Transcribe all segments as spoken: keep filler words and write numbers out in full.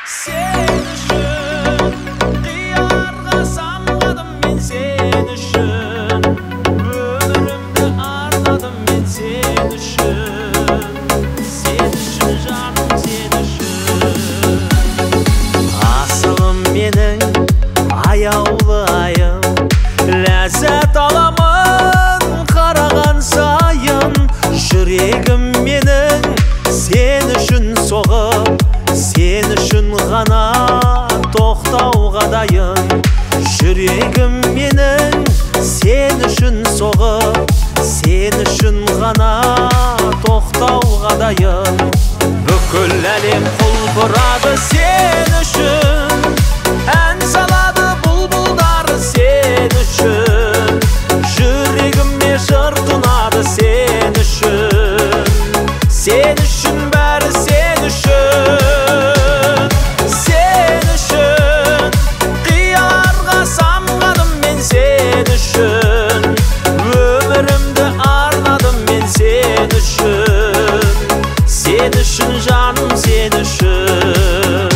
Sen üçün qiyarğa samğadım men sen üçün ömrümde arnadım men sen üçün sen üçün canım sen üçün asılım mening ayaулы ayım ләззат аламын қараған сайын жүрегім менің сен үшін соғып сен үшін ғана тоқтауға дайын жүрегім менің сен үшін соғып сен үшін ғана тоқтауға дайын бүкіл әлем құлпырады сен үшін ән салады бұлбұлдар сен үшін жүрегіме жыр тұнады сен үшін сен үшін бәрі сен үшін сен үшін қиярға самғадым мен сен үшін өмірімді арнадым мен сен үшін сен үшін жаным сен үшін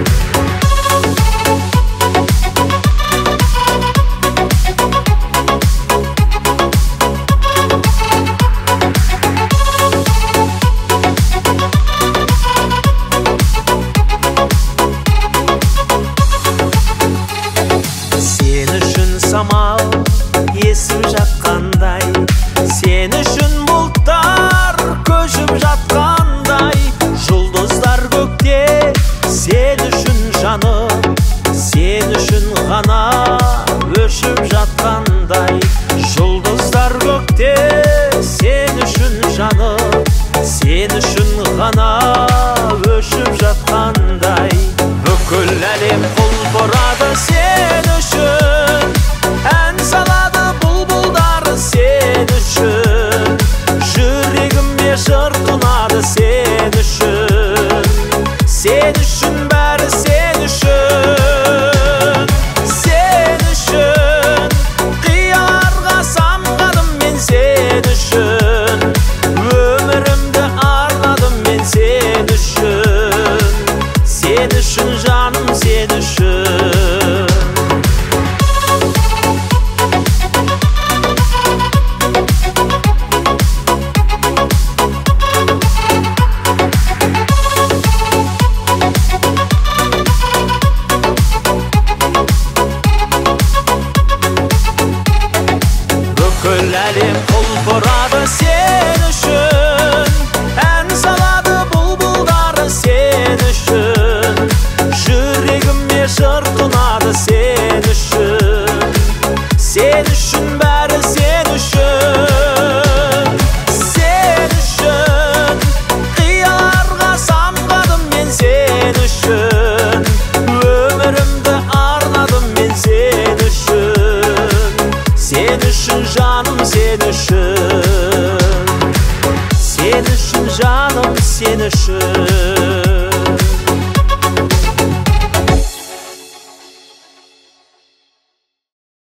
самал есіп жатқандай сен үшін бұлттар көшіп жатқандай жұлдыздар көкте сен үшін жаным сен үшін ғана өшіп жатқандай жұлдыздар көкте сен үшін жаным сен үшін ғана өшіп жатқандай бүкіл әлем құлпырады сен үшін ән салады бұлбұлдар сен үшін жүрегіме жыр тұнады сен үшін сен үшін бәрі сен үшін сен үшін қиярға самғадым мен сен үшін өмірімді арнадым мен сен үшін сен үшін жаным сен үшін бүкіл әлем құлпырады сен үшін ән салады бұлбұлдар сен үшін жүрегіме жыр тұнады сен үшін сен үшін бәрі сен үшін сен үшін қиярға самғадым мен сен үшін өмірімді арнадым мен сен үшін сен үшін жаным сен үшін сен үшін жаным сен үшін